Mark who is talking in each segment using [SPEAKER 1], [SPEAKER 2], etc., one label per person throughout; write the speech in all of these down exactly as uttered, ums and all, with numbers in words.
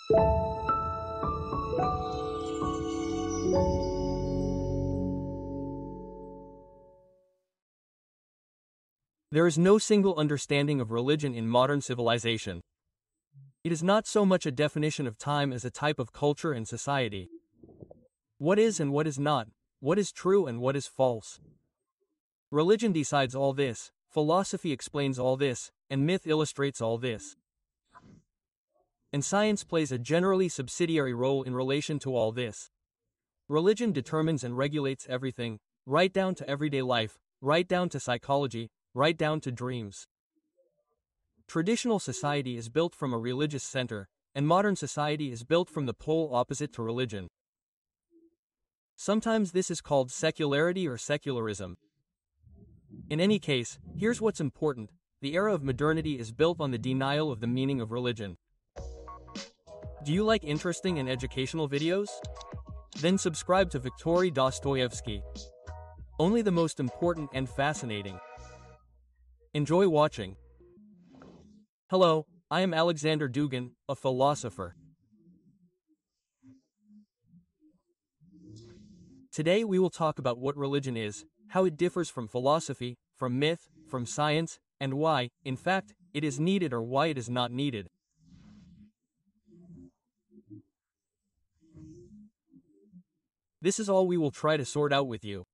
[SPEAKER 1] There is no single understanding of religion in modern civilization. It is not so much a definition of time as a type of culture and society. What is and what is not, what is true and what is false. Religion decides all this, philosophy explains all this, and myth illustrates all this. And science plays a generally subsidiary role in relation to all this. Religion determines and regulates everything, right down to everyday life, right down to psychology, right down to dreams. Traditional society is built from a religious center, and modern society is built from the pole opposite to religion. Sometimes this is called secularity or secularism. In any case, here's what's important: the era of modernity is built on the denial of the meaning of religion. Do you like interesting and educational videos? Then subscribe to Viktory Dostoyevsky. Only the most important and fascinating. Enjoy watching. Hello, I am Alexander Dugin, a philosopher. Today we will talk about what religion is, how it differs from philosophy, from myth, from science, and why, in fact, it is needed or why it is not needed. This is all we will try to sort out with you.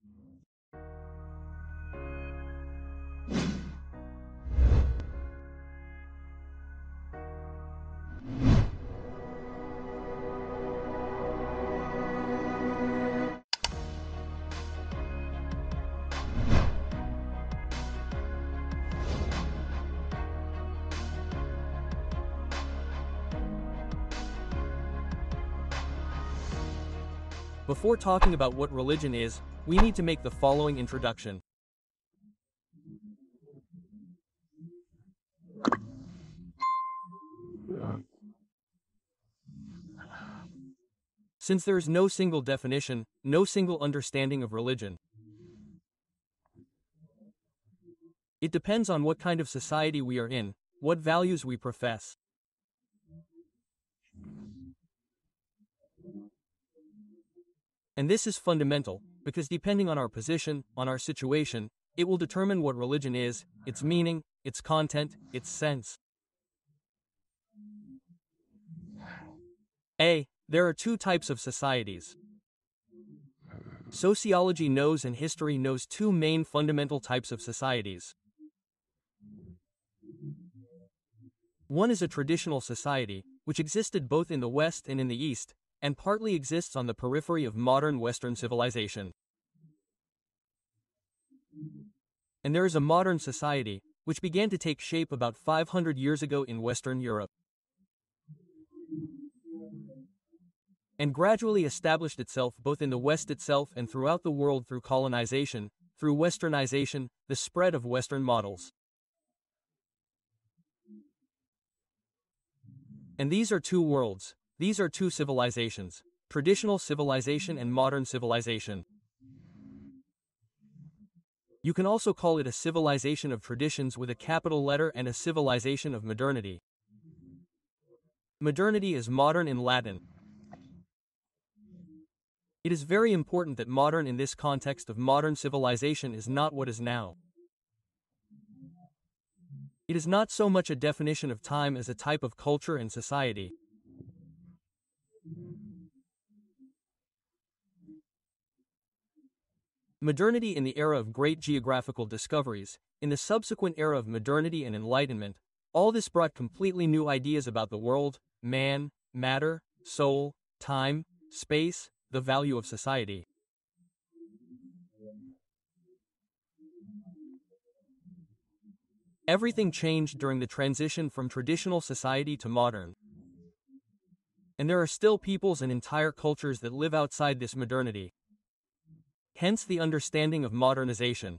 [SPEAKER 1] Before talking about what religion is, we need to make the following introduction. Since there is no single definition, no single understanding of religion, it depends on what kind of society we are in, what values we profess. And this is fundamental, because depending on our position, on our situation, it will determine what religion is, its meaning, its content, its sense. A. There are two types of societies. Sociology knows and history knows two main fundamental types of societies. One is a traditional society, which existed both in the West and in the East, and partly exists on the periphery of modern Western civilization. And there is a modern society, which began to take shape about five hundred years ago in Western Europe, and gradually established itself both in the West itself and throughout the world through colonization, through Westernization, the spread of Western models. And these are two worlds. These are two civilizations, traditional civilization and modern civilization. You can also call it a civilization of traditions with a capital letter and a civilization of modernity. Modernity is modern in Latin. It is very important that modern in this context of modern civilization is not what is now. It is not so much a definition of time as a type of culture and society. Modernity in the era of great geographical discoveries, in the subsequent era of modernity and enlightenment, all this brought completely new ideas about the world, man, matter, soul, time, space, the value of society. Everything changed during the transition from traditional society to modern. And there are still peoples and entire cultures that live outside this modernity. Hence the understanding of modernization.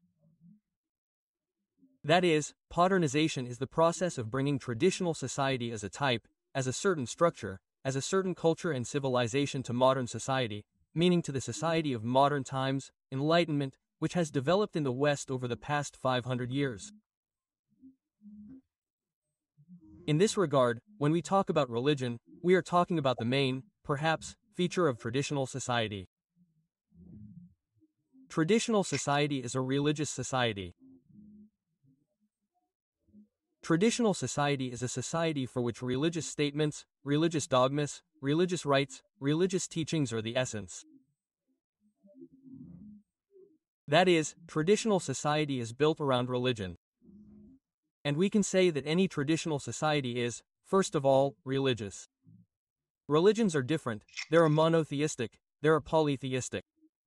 [SPEAKER 1] That is, modernization is the process of bringing traditional society as a type, as a certain structure, as a certain culture and civilization to modern society, meaning to the society of modern times, enlightenment, which has developed in the West over the past five hundred years. In this regard, when we talk about religion, we are talking about the main, perhaps, feature of traditional society. Traditional society is a religious society. Traditional society is a society for which religious statements, religious dogmas, religious rites, religious teachings are the essence. That is, traditional society is built around religion. And we can say that any traditional society is, first of all, religious. Religions are different, there are monotheistic, there are polytheistic.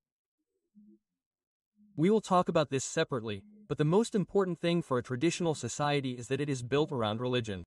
[SPEAKER 1] We will talk about this separately, but the most important thing for a traditional society is that it is built around religion.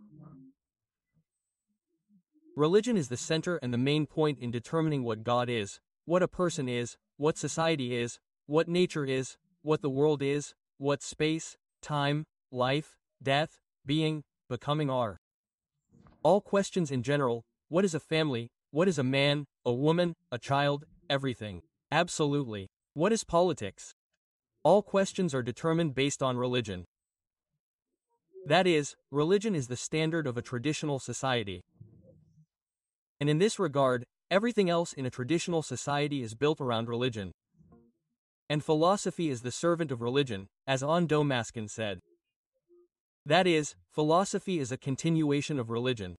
[SPEAKER 1] Religion is the center and the main point in determining what God is, what a person is, what society is, what nature is, what the world is, what space, time, life, death, being, becoming are. All questions in general, what is a family, what is a man, a woman, a child, everything. Absolutely. What is politics? All questions are determined based on religion. That is, religion is the standard of a traditional society. And in this regard, everything else in a traditional society is built around religion. And philosophy is the servant of religion, as An Damascene said. That is, philosophy is a continuation of religion.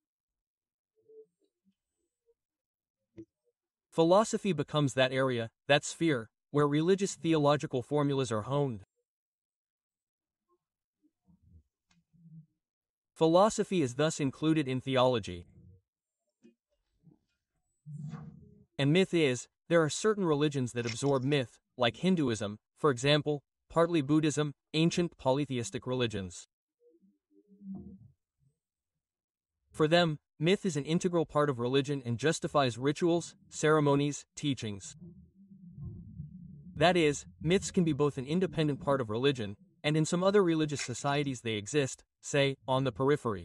[SPEAKER 1] Philosophy becomes that area, that sphere, where religious theological formulas are honed. Philosophy is thus included in theology. And myth is, there are certain religions that absorb myth, like Hinduism, for example, partly Buddhism, ancient polytheistic religions. For them, myth is an integral part of religion and justifies rituals, ceremonies, teachings. That is, myths can be both an independent part of religion, and in some other religious societies they exist, say, on the periphery.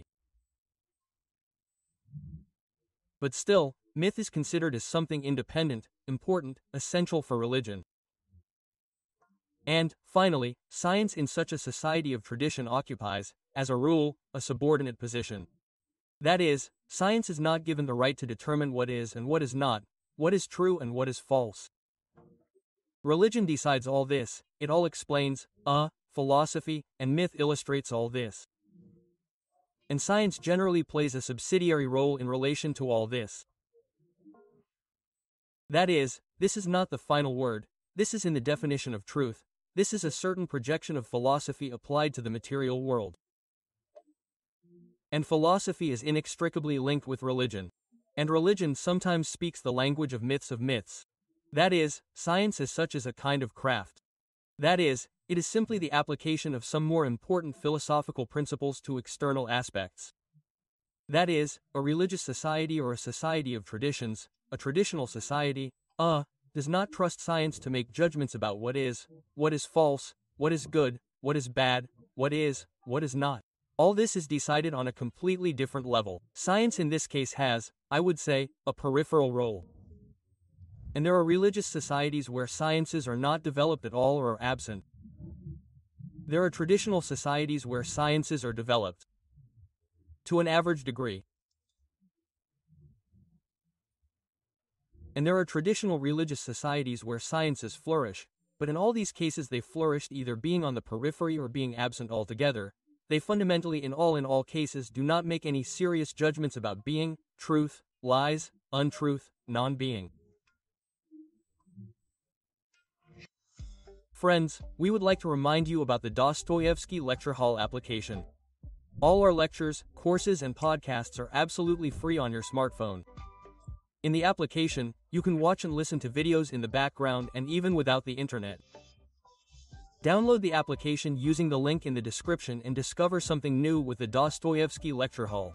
[SPEAKER 1] But still, myth is considered as something independent, important, essential for religion. And, finally, science in such a society of tradition occupies, as a rule, a subordinate position. That is, science is not given the right to determine what is and what is not, what is true and what is false. Religion decides all this, it all explains, uh, philosophy, and myth illustrates all this. And science generally plays a subsidiary role in relation to all this. That is, this is not the final word, this is in the definition of truth, this is a certain projection of philosophy applied to the material world. And philosophy is inextricably linked with religion. And religion sometimes speaks the language of myths of myths. That is, science as such is a kind of craft. That is, it is simply the application of some more important philosophical principles to external aspects. That is, a religious society or a society of traditions, a traditional society, uh, does not trust science to make judgments about what is, what is false, what is good, what is bad, what is, what is not. All this is decided on a completely different level. Science in this case has, I would say, a peripheral role. And there are religious societies where sciences are not developed at all or are absent. There are traditional societies where sciences are developed to an average degree. And there are traditional religious societies where sciences flourish, but in all these cases they flourished either being on the periphery or being absent altogether. They fundamentally in all in all cases do not make any serious judgments about being, truth, lies, untruth, non-being. Friends, we would like to remind you about the Dostoevsky Lecture Hall application. All our lectures, courses and podcasts are absolutely free on your smartphone. In the application, you can watch and listen to videos in the background and even without the internet. Download the application using the link in the description and discover something new with the Dostoevsky Lecture Hall.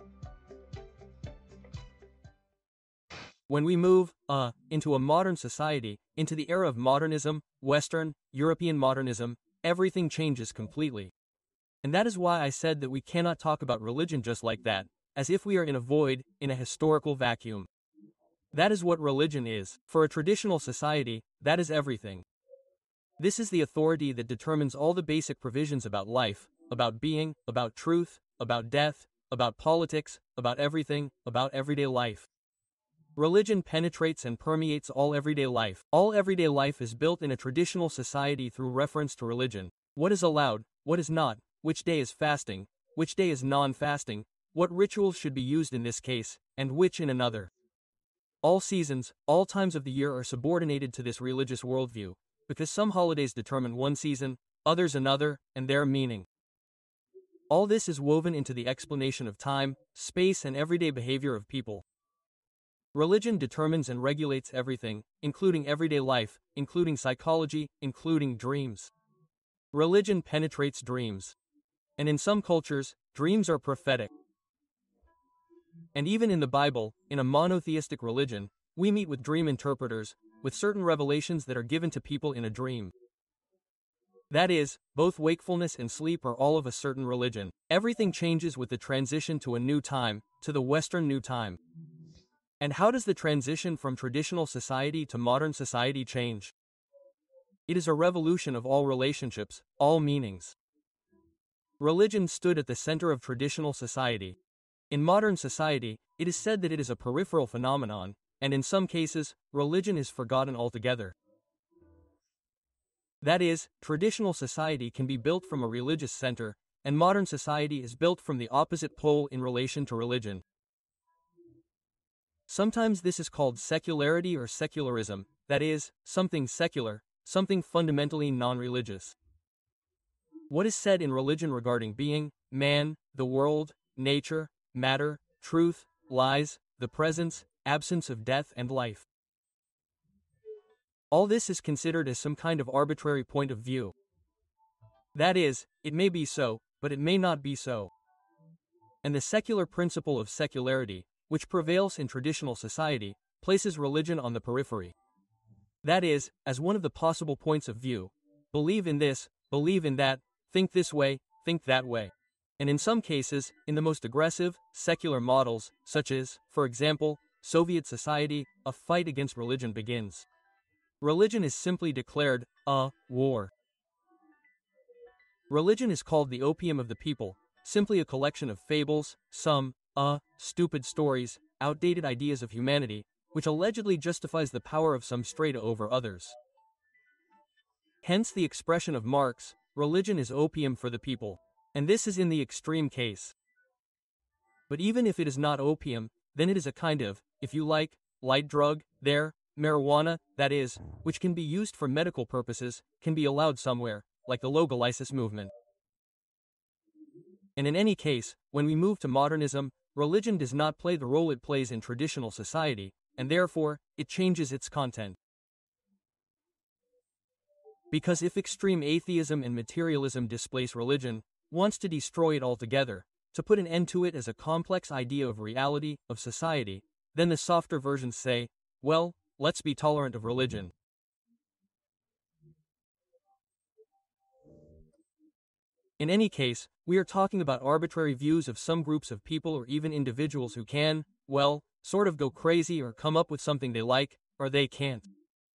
[SPEAKER 1] When we move, uh, into a modern society, into the era of modernism, Western, European modernism, everything changes completely. And that is why I said that we cannot talk about religion just like that, as if we are in a void, in a historical vacuum. That is what religion is. For a traditional society, that is everything. This is the authority that determines all the basic provisions about life, about being, about truth, about death, about politics, about everything, about everyday life. Religion penetrates and permeates all everyday life. All everyday life is built in a traditional society through reference to religion. What is allowed, what is not, which day is fasting, which day is non-fasting, what rituals should be used in this case, and which in another. All seasons, all times of the year are subordinated to this religious worldview, because some holidays determine one season, others another, and their meaning. All this is woven into the explanation of time, space, and everyday behavior of people. Religion determines and regulates everything, including everyday life, including psychology, including dreams. Religion penetrates dreams. And in some cultures, dreams are prophetic. And even in the Bible, in a monotheistic religion, we meet with dream interpreters, with certain revelations that are given to people in a dream. That is, both wakefulness and sleep are all of a certain religion. Everything changes with the transition to a new time, to the Western New Time. And how does the transition from traditional society to modern society change? It is a revolution of all relationships, all meanings. Religion stood at the center of traditional society. In modern society, it is said that it is a peripheral phenomenon, and in some cases, religion is forgotten altogether. That is, traditional society can be built from a religious center, and modern society is built from the opposite pole in relation to religion. Sometimes this is called secularity or secularism, that is, something secular, something fundamentally non-religious. What is said in religion regarding being, man, the world, nature, matter, truth, lies, the presence, absence of death and life. All this is considered as some kind of arbitrary point of view. That is, it may be so, but it may not be so. And the secular principle of secularity, which prevails in traditional society, places religion on the periphery. That is, as one of the possible points of view. Believe in this, believe in that, think this way, think that way. And in some cases, in the most aggressive, secular models, such as, for example, Soviet society, a fight against religion begins. Religion is simply declared a war. Religion is called the opium of the people, simply a collection of fables, some, uh, stupid stories, outdated ideas of humanity, which allegedly justifies the power of some strata over others. Hence the expression of Marx, religion is opium for the people. And this is in the extreme case. But even if it is not opium, then it is a kind of, if you like, light drug, there, marijuana, that is, which can be used for medical purposes, can be allowed somewhere, like the Logolysis movement. And in any case, when we move to modernism, religion does not play the role it plays in traditional society, and therefore, it changes its content. Because if extreme atheism and materialism displace religion, wants to destroy it altogether, to put an end to it as a complex idea of reality, of society, then the softer versions say, well, let's be tolerant of religion. In any case, we are talking about arbitrary views of some groups of people or even individuals who can, well, sort of go crazy or come up with something they like, or they can't.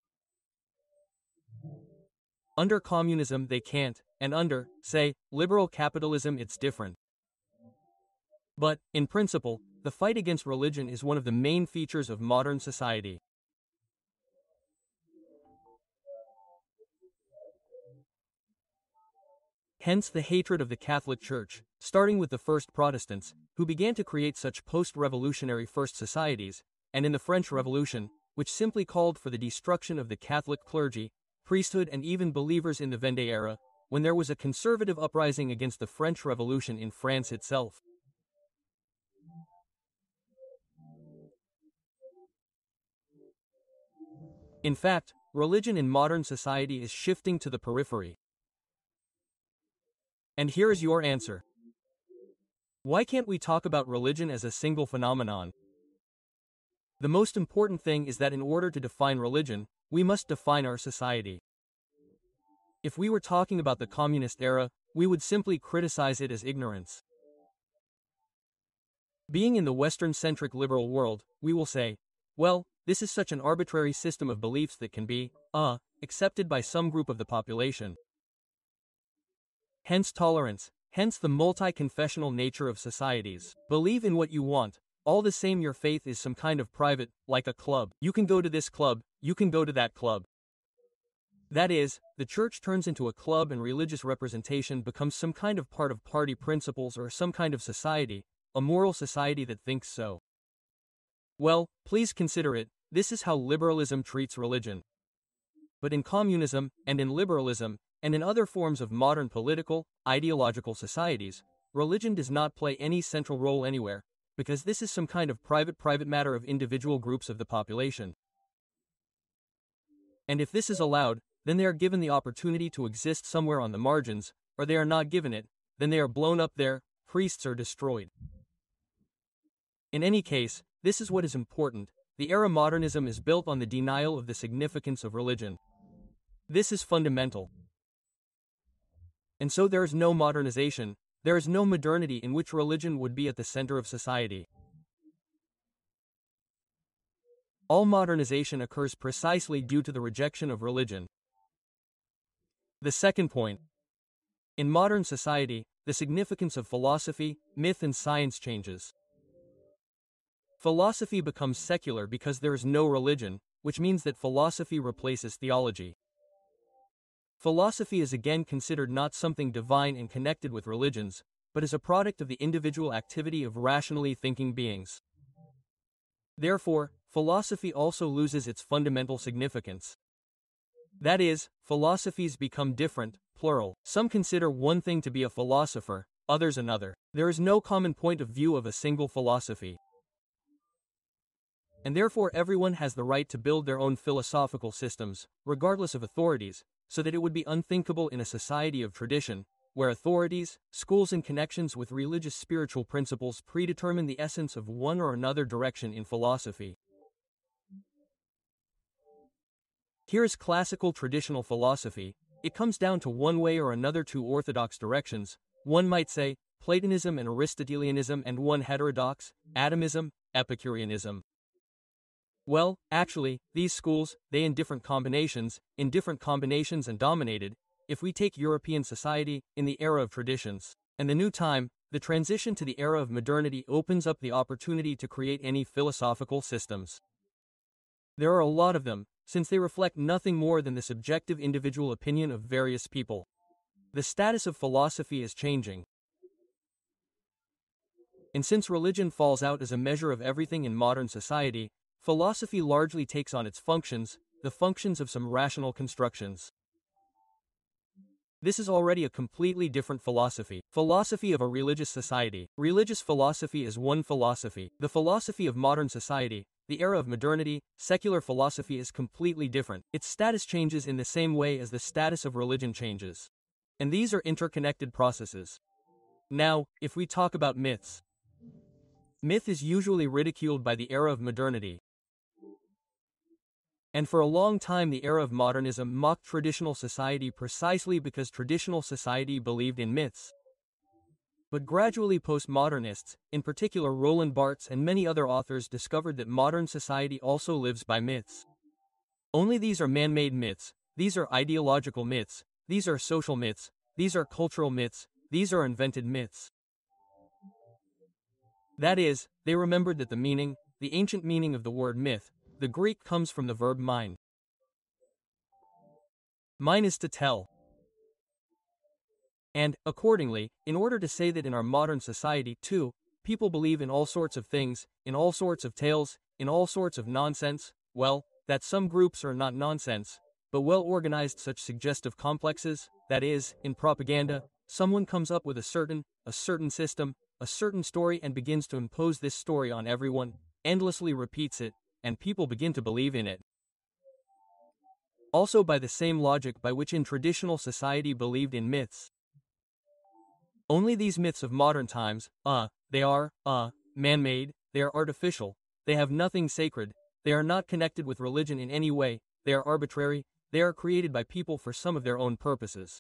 [SPEAKER 1] Under communism they can't, and under, say, liberal capitalism it's different. But, in principle, the fight against religion is one of the main features of modern society. Hence the hatred of the Catholic Church, starting with the first Protestants, who began to create such post-revolutionary first societies, and in the French Revolution, which simply called for the destruction of the Catholic clergy, priesthood and even believers in the Vendée era, when there was a conservative uprising against the French Revolution in France itself. In fact, religion in modern society is shifting to the periphery. And here is your answer. Why can't we talk about religion as a single phenomenon? The most important thing is that in order to define religion, we must define our society. If we were talking about the communist era, we would simply criticize it as ignorance. Being in the Western-centric liberal world, we will say, well, this is such an arbitrary system of beliefs that can be, uh, accepted by some group of the population. Hence tolerance, Hence the multi-confessional nature of societies. Believe in what you want. All the same, your faith is some kind of private, like a club. You can go to this club, you can go to that club. That is, the church turns into a club and religious representation becomes some kind of part of party principles or some kind of society, a moral society that thinks so. Well, please consider it, this is how liberalism treats religion. But in communism, and in liberalism, and in other forms of modern political, ideological societies, religion does not play any central role anywhere, because this is some kind of private private matter of individual groups of the population. And if this is allowed, then they are given the opportunity to exist somewhere on the margins, or they are not given it, then they are blown up there, priests are destroyed. In any case, this is what is important. The era modernism is built on the denial of the significance of religion. This is fundamental. And so there is no modernization, there is no modernity in which religion would be at the center of society. All modernization occurs precisely due to the rejection of religion. The second point. In modern society, the significance of philosophy, myth and science changes. Philosophy becomes secular because there is no religion, which means that philosophy replaces theology. Philosophy is again considered not something divine and connected with religions, but as a product of the individual activity of rationally thinking beings. Therefore, philosophy also loses its fundamental significance. That is, philosophies become different, plural. Some consider one thing to be a philosopher, others another. There is no common point of view of a single philosophy. And therefore everyone has the right to build their own philosophical systems, regardless of authorities, so that it would be unthinkable in a society of tradition, where authorities, schools and connections with religious spiritual principles predetermine the essence of one or another direction in philosophy. Here is classical traditional philosophy. It comes down to one way or another two orthodox directions, one might say, Platonism and Aristotelianism, and one heterodox, atomism, Epicureanism. Well, actually, these schools, they in different combinations, in different combinations and dominated, if we take European society, in the era of traditions, and the new time, the transition to the era of modernity opens up the opportunity to create any philosophical systems. There are a lot of them, since they reflect nothing more than the subjective individual opinion of various people. The status of philosophy is changing. And since religion falls out as a measure of everything in modern society, philosophy largely takes on its functions, the functions of some rational constructions. This is already a completely different philosophy. Philosophy of a religious society. Religious philosophy is one philosophy. The philosophy of modern society, the era of modernity, secular philosophy is completely different. Its status changes in the same way as the status of religion changes. And these are interconnected processes. Now, if we talk about myths. Myth is usually ridiculed by the era of modernity. And for a long time the era of modernism mocked traditional society precisely because traditional society believed in myths. But gradually postmodernists, in particular Roland Barthes and many other authors, discovered that modern society also lives by myths. Only these are man-made myths, these are ideological myths, these are social myths, these are cultural myths, these are invented myths. That is, they remembered that the meaning, the ancient meaning of the word myth, the Greek, comes from the verb mine. Mine is to tell. And, accordingly, in order to say that in our modern society, too, people believe in all sorts of things, in all sorts of tales, in all sorts of nonsense, well, that some groups are not nonsense, but well-organized such suggestive complexes, that is, in propaganda, someone comes up with a certain, a certain system, a certain story and begins to impose this story on everyone, endlessly repeats it, and people begin to believe in it. Also by the same logic by which in traditional society believed in myths. Only these myths of modern times, uh, they are, uh, man-made, they are artificial, they have nothing sacred, they are not connected with religion in any way, they are arbitrary, they are created by people for some of their own purposes.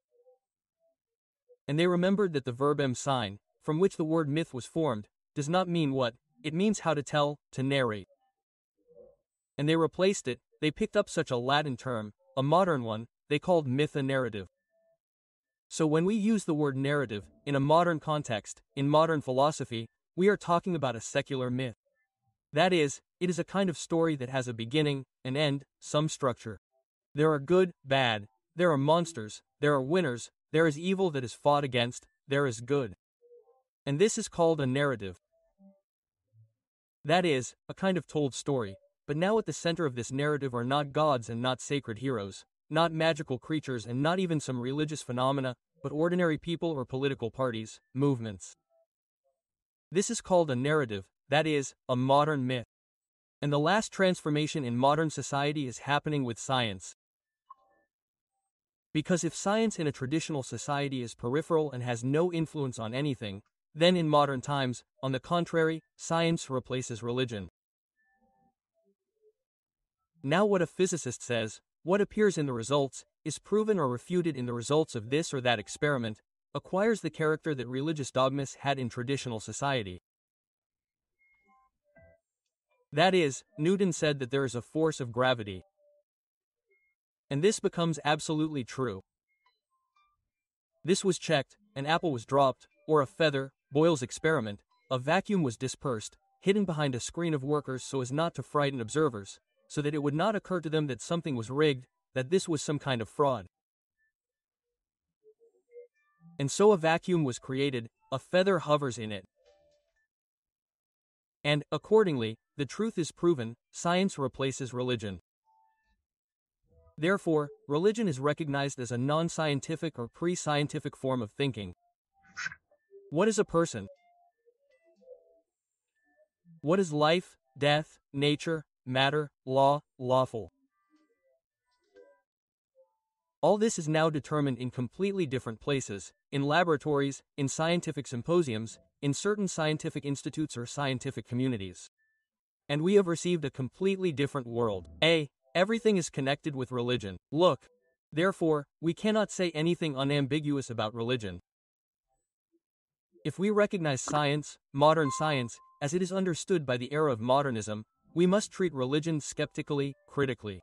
[SPEAKER 1] And they remembered that the verb em sign, from which the word myth was formed, does not mean what it means: how to tell, to narrate. And they replaced it, they picked up such a Latin term, a modern one, they called myth a narrative. So when we use the word narrative, in a modern context, in modern philosophy, we are talking about a secular myth. That is, it is a kind of story that has a beginning, an end, some structure. There are good, bad, there are monsters, there are winners, there is evil that is fought against, there is good. And this is called a narrative. That is, a kind of told story, but now at the center of this narrative are not gods and not sacred heroes, not magical creatures and not even some religious phenomena, but ordinary people or political parties, movements. This is called a narrative, that is, a modern myth. And the last transformation in modern society is happening with science. Because if science in a traditional society is peripheral and has no influence on anything, then in modern times, on the contrary, science replaces religion. Now what a physicist says, what appears in the results, is proven or refuted in the results of this or that experiment, acquires the character that religious dogmas had in traditional society. That is, Newton said that there is a force of gravity. And this becomes absolutely true. This was checked, an apple was dropped, or a feather, Boyle's experiment, a vacuum was dispersed, hidden behind a screen of workers so as not to frighten observers, so that it would not occur to them that something was rigged, that this was some kind of fraud. And so a vacuum was created, a feather hovers in it. And, accordingly, the truth is proven, science replaces religion. Therefore, religion is recognized as a non-scientific or pre-scientific form of thinking. What is a person? What is life, death, nature, matter, law, lawful? All this is now determined in completely different places, in laboratories, in scientific symposiums, in certain scientific institutes or scientific communities. And we have received a completely different world. A. Everything is connected with religion. Look. Therefore, we cannot say anything unambiguous about religion. If we recognize science, modern science, as it is understood by the era of modernism, we must treat religion skeptically, critically.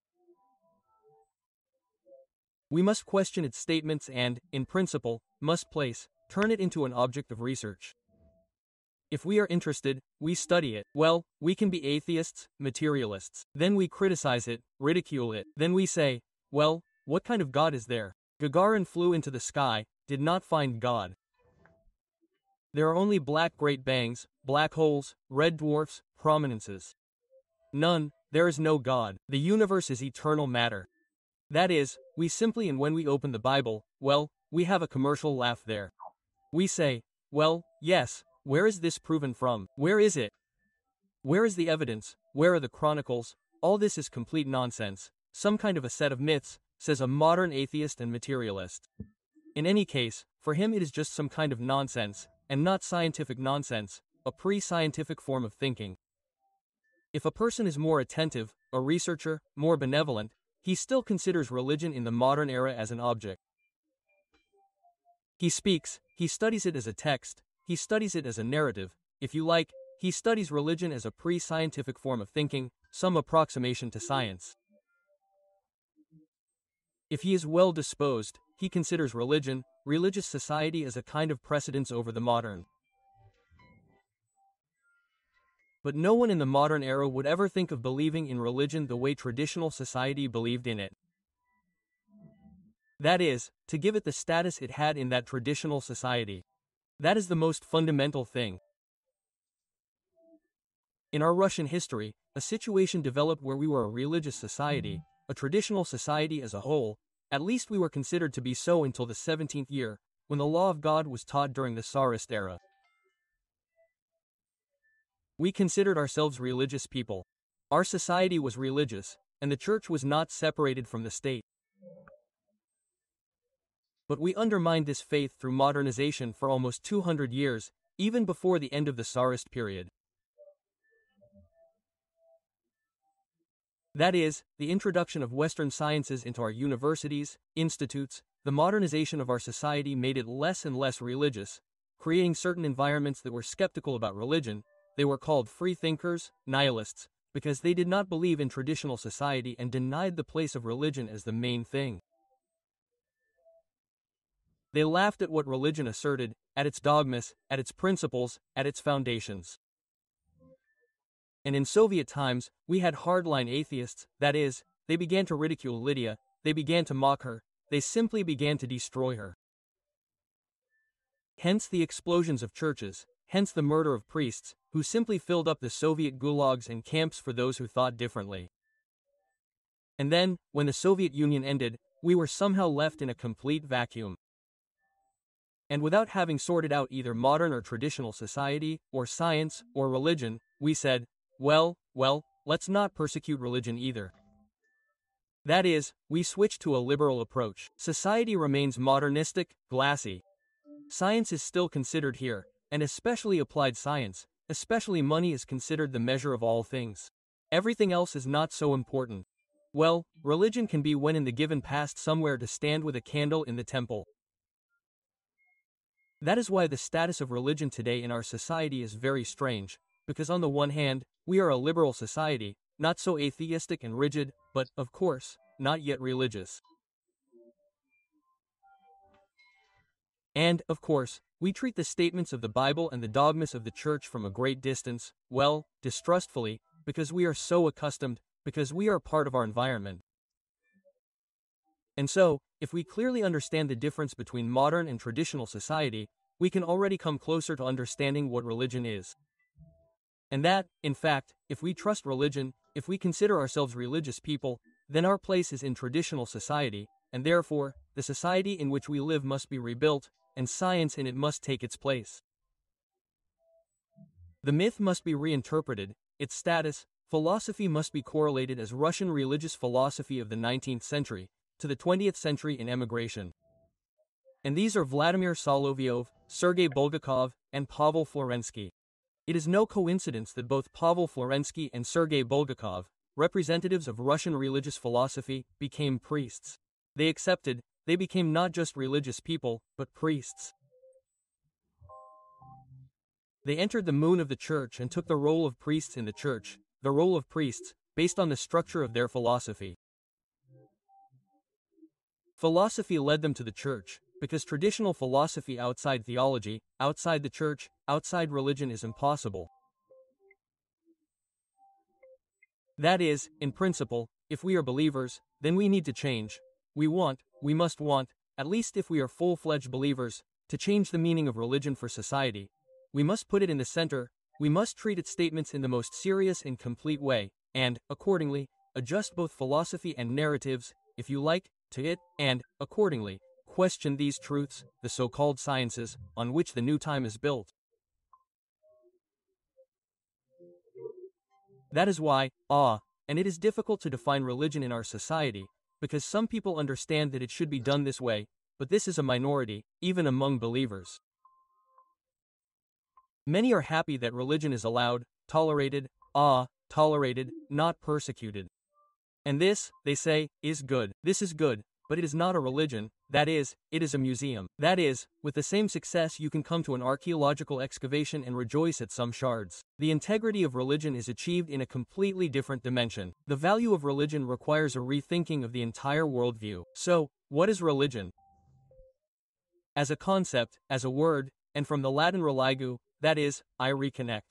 [SPEAKER 1] We must question its statements and, in principle, must place, turn it into an object of research. If we are interested, we study it. Well, we can be atheists, materialists. Then we criticize it, ridicule it. Then we say, well, what kind of God is there? Gagarin flew into the sky, did not find God. There are only black great bangs, black holes, red dwarfs, prominences. None, there is no God. The universe is eternal matter. That is, we simply and when we open the Bible, well, we have a commercial laugh there. We say, well, yes, where is this proven from? Where is it? Where is the evidence? Where are the chronicles? All this is complete nonsense, some kind of a set of myths, says a modern atheist and materialist. In any case, for him it is just some kind of nonsense, and not scientific nonsense, a pre-scientific form of thinking. If a person is more attentive, a researcher, more benevolent, he still considers religion in the modern era as an object. He speaks, he studies it as a text, he studies it as a narrative, if you like, he studies religion as a pre-scientific form of thinking, some approximation to science. If he is well disposed, he considers religion, religious society as a kind of precedence over the modern. But no one in the modern era would ever think of believing in religion the way traditional society believed in it. That is, to give it the status it had in that traditional society. That is the most fundamental thing. In our Russian history, a situation developed where we were a religious society, a traditional society as a whole, at least we were considered to be so until the seventeenth year, when the law of God was taught during the Tsarist era. We considered ourselves religious people. Our society was religious, and the church was not separated from the state. But we undermined this faith through modernization for almost two hundred years, even before the end of the Tsarist period. That is, the introduction of Western sciences into our universities, institutes, the modernization of our society made it less and less religious, creating certain environments that were skeptical about religion. They were called free thinkers, nihilists, because they did not believe in traditional society and denied the place of religion as the main thing. They laughed at what religion asserted, at its dogmas, at its principles, at its foundations. And in Soviet times, we had hardline atheists, that is, they began to ridicule Lydia, they began to mock her, they simply began to destroy her. Hence the explosions of churches, hence the murder of priests, who simply filled up the Soviet gulags and camps for those who thought differently. And then, when the Soviet Union ended, we were somehow left in a complete vacuum. And without having sorted out either modern or traditional society, or science, or religion, we said, well, well, let's not persecute religion either. That is, we switched to a liberal approach. Society remains modernistic, glassy. Science is still considered here, and especially applied science, especially money is considered the measure of all things. Everything else is not so important. Well, religion can be when in the given past somewhere to stand with a candle in the temple. That is why the status of religion today in our society is very strange, because on the one hand, we are a liberal society, not so atheistic and rigid, but, of course, not yet religious. And, of course, we treat the statements of the Bible and the dogmas of the Church from a great distance, well, distrustfully, because we are so accustomed, because we are part of our environment. And so, if we clearly understand the difference between modern and traditional society, we can already come closer to understanding what religion is. And that, in fact, if we trust religion, if we consider ourselves religious people, then our place is in traditional society, and therefore, the society in which we live must be rebuilt, and science in it must take its place. The myth must be reinterpreted, its status, philosophy must be correlated as Russian religious philosophy of the nineteenth century, to the twentieth century in emigration. And these are Vladimir Solovyov, Sergei Bulgakov, and Pavel Florensky. It is no coincidence that both Pavel Florensky and Sergei Bulgakov, representatives of Russian religious philosophy, became priests. They accepted, they became not just religious people, but priests. They entered the moon of the church and took the role of priests in the church, the role of priests, based on the structure of their philosophy. Philosophy led them to the church, because traditional philosophy outside theology, outside the church, outside religion is impossible. That is, in principle, if we are believers, then we need to change. We want, we must want, at least if we are full-fledged believers, to change the meaning of religion for society. We must put it in the center, we must treat its statements in the most serious and complete way, and, accordingly, adjust both philosophy and narratives, if you like, to it, and, accordingly, question these truths, the so-called sciences, on which the new time is built. That is why, ah, and it is difficult to define religion in our society, because some people understand that it should be done this way, but this is a minority, even among believers. Many are happy that religion is allowed, tolerated, ah, tolerated, not persecuted. And this, they say, is good. This is good, but it is not a religion, that is, it is a museum. That is, with the same success you can come to an archaeological excavation and rejoice at some shards. The integrity of religion is achieved in a completely different dimension. The value of religion requires a rethinking of the entire worldview. So, what is religion? As a concept, as a word, and from the Latin religo, that is, I reconnect.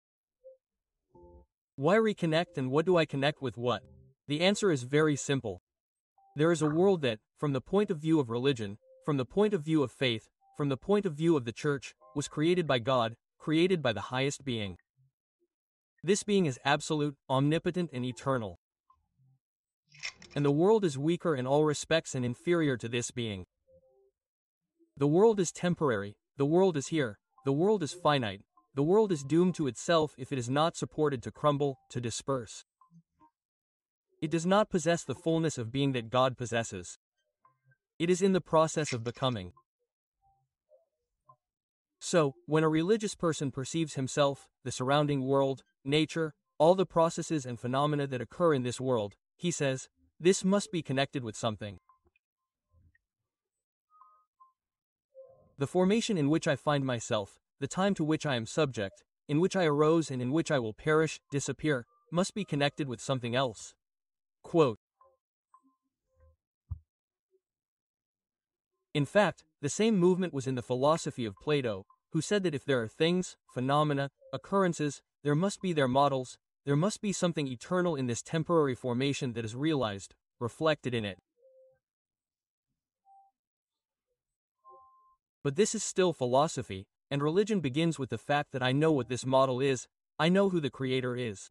[SPEAKER 1] Why reconnect and what do I connect with what? The answer is very simple. There is a world that, from the point of view of religion, from the point of view of faith, from the point of view of the church, was created by God, created by the highest being. This being is absolute, omnipotent, and eternal. And the world is weaker in all respects and inferior to this being. The world is temporary, the world is here, the world is finite, the world is doomed to itself if it is not supported to crumble, to disperse. It does not possess the fullness of being that God possesses. It is in the process of becoming. So, when a religious person perceives himself, the surrounding world, nature, all the processes and phenomena that occur in this world, he says, this must be connected with something. The formation in which I find myself, the time to which I am subject, in which I arose and in which I will perish, disappear, must be connected with something else. Quote, in fact, The same movement was in the philosophy of Plato, who said that if there are things, phenomena, occurrences, there must be their models, there must be something eternal in this temporary formation that is realized, reflected in it. But this is still philosophy, and religion begins with the fact that I know what this model is, I know who the Creator is.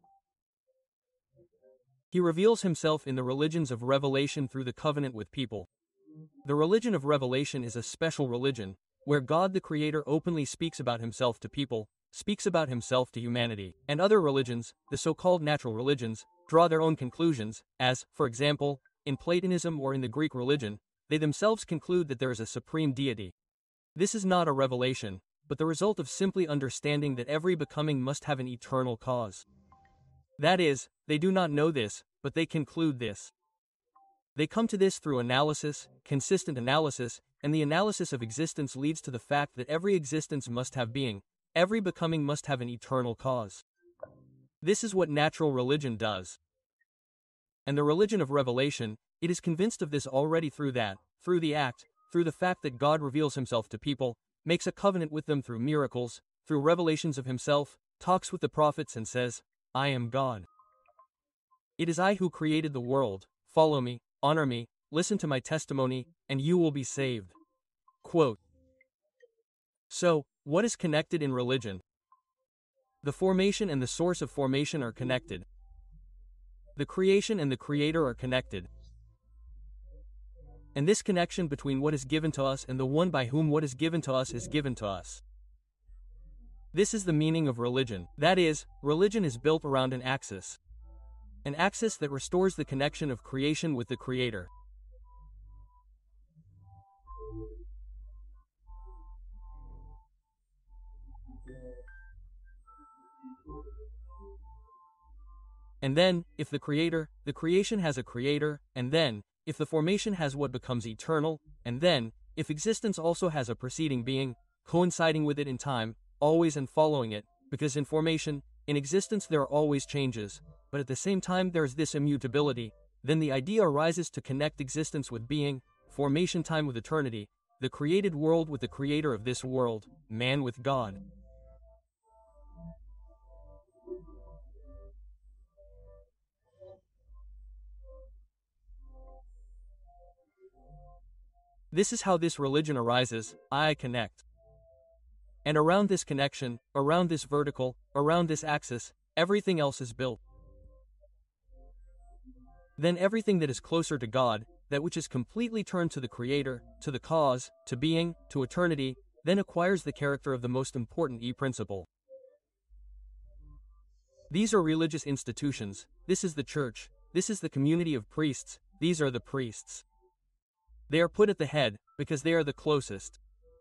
[SPEAKER 1] He reveals himself in the religions of revelation through the covenant with people. The religion of revelation is a special religion, where God the Creator openly speaks about himself to people, speaks about himself to humanity, and other religions, the so-called natural religions, draw their own conclusions, as, for example, in Platonism or in the Greek religion, they themselves conclude that there is a supreme deity. This is not a revelation, but the result of simply understanding that every becoming must have an eternal cause. That is, they do not know this, but they conclude this. They come to this through analysis, consistent analysis, and the analysis of existence leads to the fact that every existence must have being, every becoming must have an eternal cause. This is what natural religion does. And the religion of revelation, it is convinced of this already through that, through the act, through the fact that God reveals himself to people, makes a covenant with them through miracles, through revelations of himself, talks with the prophets and says, I am God. It is I who created the world, follow me, honor me, listen to my testimony, and you will be saved. Quote. So, what is connected in religion? The formation and the source of formation are connected. The creation and the Creator are connected. And this connection between what is given to us and the one by whom what is given to us is given to us. This is the meaning of religion. That is, religion is built around an axis. An axis that restores the connection of creation with the Creator. And then, if the Creator, the creation has a Creator, and then, if the formation has what becomes eternal, and then, if existence also has a preceding being, coinciding with it in time, always and following it, because in formation, in existence there are always changes, but at the same time there is this immutability, then the idea arises to connect existence with being, formation time with eternity, the created world with the Creator of this world, man with God. This is how this religion arises, I connect. And around this connection, around this vertical, around this axis, everything else is built. Then everything that is closer to God, that which is completely turned to the Creator, to the cause, to being, to eternity, then acquires the character of the most important E-principle. These are religious institutions, this is the church, this is the community of priests, these are the priests. They are put at the head, because they are the closest.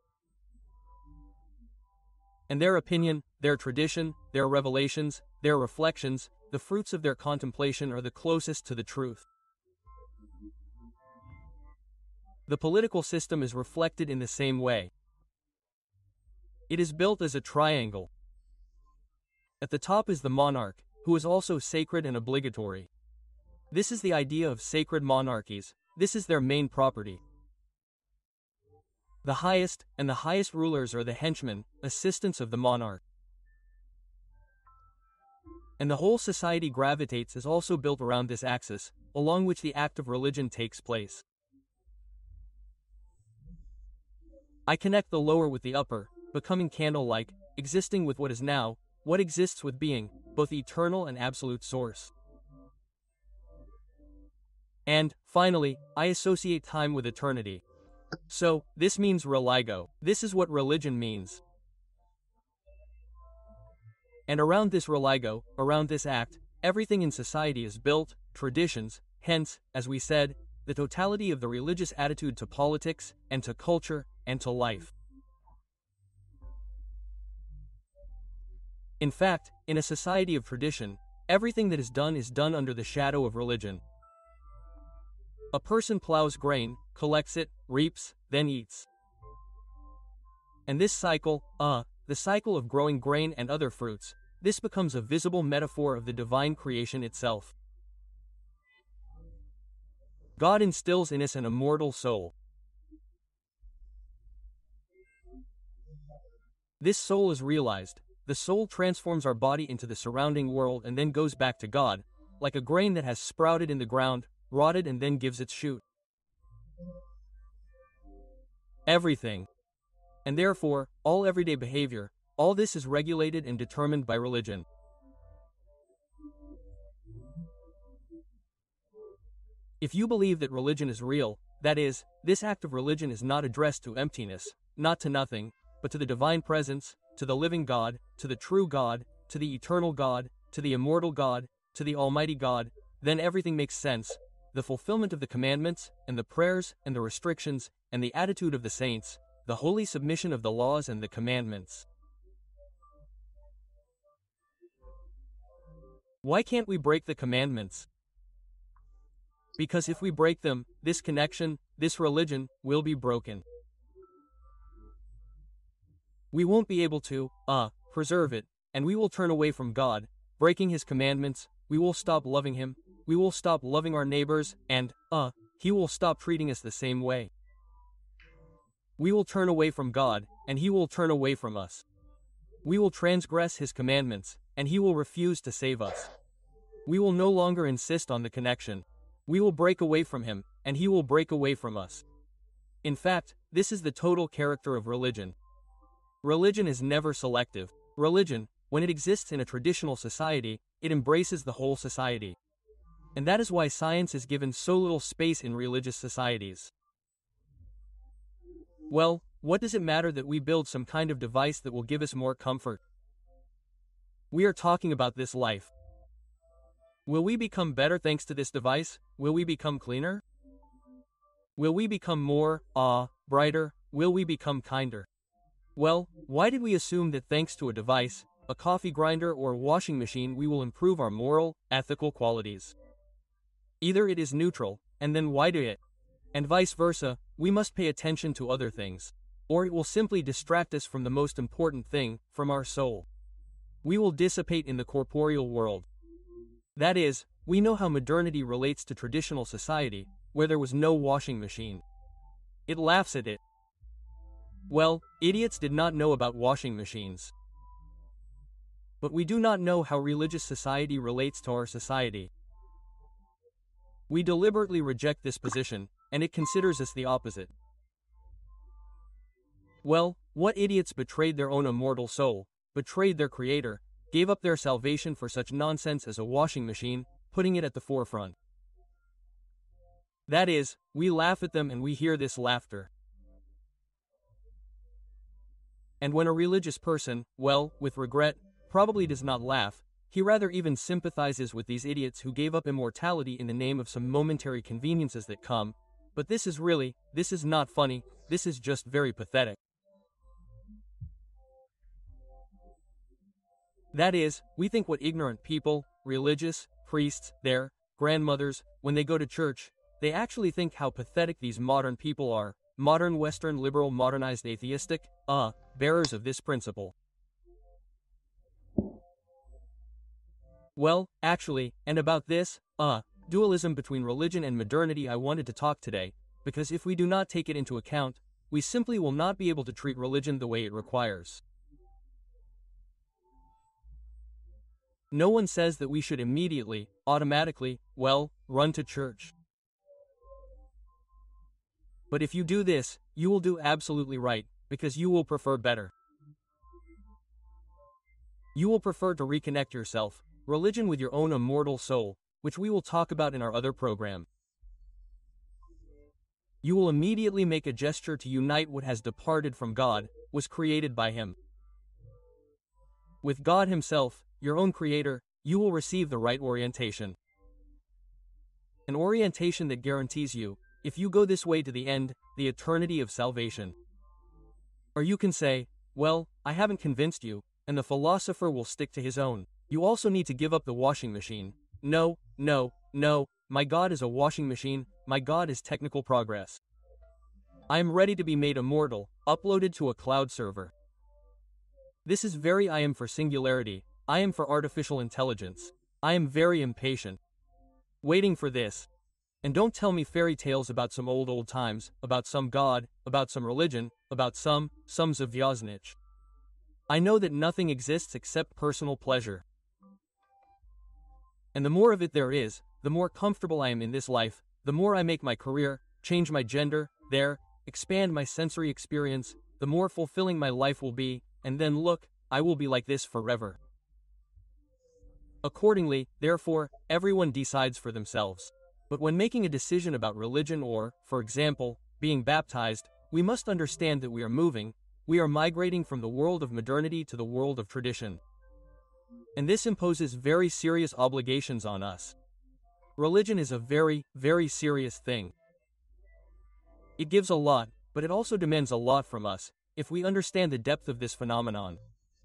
[SPEAKER 1] And their opinion, their tradition, their revelations, their reflections, the fruits of their contemplation are the closest to the truth. The political system is reflected in the same way. It is built as a triangle. At the top is the monarch, who is also sacred and obligatory. This is the idea of sacred monarchies. This is their main property. The highest, and the highest rulers are the henchmen, assistants of the monarch. And the whole society gravitates is also built around this axis, along which the act of religion takes place. I connect the lower with the upper, becoming candle-like, existing with what is now, what exists with being, both eternal and absolute source. And, finally, I associate time with eternity. So, this means religo. This is what religion means. And around this religo, around this act, everything in society is built, traditions, hence, as we said, the totality of the religious attitude to politics, and to culture, and to life. In fact, in a society of tradition, everything that is done is done under the shadow of religion. A person plows grain, collects it, reaps, then eats. And this cycle, uh, the cycle of growing grain and other fruits, this becomes a visible metaphor of the divine creation itself. God instills in us an immortal soul. This soul is realized. The soul transforms our body into the surrounding world and then goes back to God, like a grain that has sprouted in the ground, rotted and then gives its shoot. Everything. And therefore, all everyday behavior, all this is regulated and determined by religion. If you believe that religion is real, that is, this act of religion is not addressed to emptiness, not to nothing, but to the divine presence, to the living God, to the true God, to the eternal God, to the immortal God, to the Almighty God, then everything makes sense. The fulfillment of the commandments, and the prayers, and the restrictions, and the attitude of the saints, the holy submission of the laws and the commandments. Why can't we break the commandments? Because if we break them, this connection, this religion, will be broken. We won't be able to, uh, preserve it, and we will turn away from God, breaking His commandments, we will stop loving Him, we will stop loving our neighbors, and, uh, He will stop treating us the same way. We will turn away from God, and He will turn away from us. We will transgress His commandments, and He will refuse to save us. We will no longer insist on the connection. We will break away from Him, and He will break away from us. In fact, this is the total character of religion. Religion is never selective. Religion, when it exists in a traditional society, it embraces the whole society. And that is why science is given so little space in religious societies. Well, what does it matter that we build some kind of device that will give us more comfort? We are talking about this life. Will we become better thanks to this device? Will we become cleaner? Will we become more, ah, brighter? Will we become kinder? Well, why did we assume that thanks to a device, a coffee grinder or a washing machine, we will improve our moral, ethical qualities? Either it is neutral, and then why do it? And vice versa, we must pay attention to other things. Or it will simply distract us from the most important thing, from our soul. We will dissipate in the corporeal world. That is, we know how modernity relates to traditional society, where there was no washing machine. It laughs at it. Well, idiots did not know about washing machines. But we do not know how religious society relates to our society. We deliberately reject this position, and it considers us the opposite. Well, what idiots betrayed their own immortal soul, betrayed their Creator, gave up their salvation for such nonsense as a washing machine, putting it at the forefront? That is, we laugh at them and we hear this laughter. And when a religious person, well, with regret, probably does not laugh, he rather even sympathizes with these idiots who gave up immortality in the name of some momentary conveniences that come. But this is really, this is not funny, this is just very pathetic. That is, we think what ignorant people, religious, priests, their grandmothers, when they go to church, they actually think how pathetic these modern people are, modern Western liberal modernized atheistic, uh, bearers of this principle. Well, actually, and about this, uh, dualism between religion and modernity I wanted to talk today, because if we do not take it into account, we simply will not be able to treat religion the way it requires. No one says that we should immediately, automatically, well, run to church. But if you do this, you will do absolutely right, because you will prefer better. You will prefer to reconnect yourself, religion with your own immortal soul, which we will talk about in our other program. You will immediately make a gesture to unite what has departed from God, was created by Him. With God Himself, your own Creator, you will receive the right orientation. An orientation that guarantees you, if you go this way to the end, the eternity of salvation. Or you can say, well, I haven't convinced you, and the philosopher will stick to his own. You also need to give up the washing machine. No, no, no, my God is a washing machine, my God is technical progress. I am ready to be made immortal, uploaded to a cloud server. This is very I am for singularity, I am for artificial intelligence. I am very impatient. Waiting for this. And don't tell me fairy tales about some old old times, about some god, about some religion, about some, some Zvyosnich. I know that nothing exists except personal pleasure. And the more of it there is, the more comfortable I am in this life, the more I make my career, change my gender, there, expand my sensory experience, the more fulfilling my life will be, and then look, I will be like this forever. Accordingly, therefore, everyone decides for themselves. But when making a decision about religion or, for example, being baptized, we must understand that we are moving, we are migrating from the world of modernity to the world of tradition. And this imposes very serious obligations on us. Religion is a very, very serious thing. It gives a lot, but it also demands a lot from us, if we understand the depth of this phenomenon.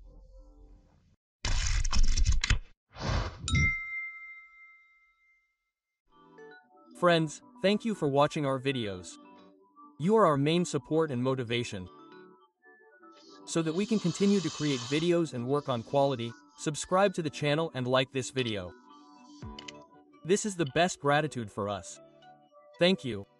[SPEAKER 1] Friends, thank you for watching our videos. You are our main support and motivation. So that we can continue to create videos and work on quality, subscribe to the channel and like this video. This is the best gratitude for us. Thank you.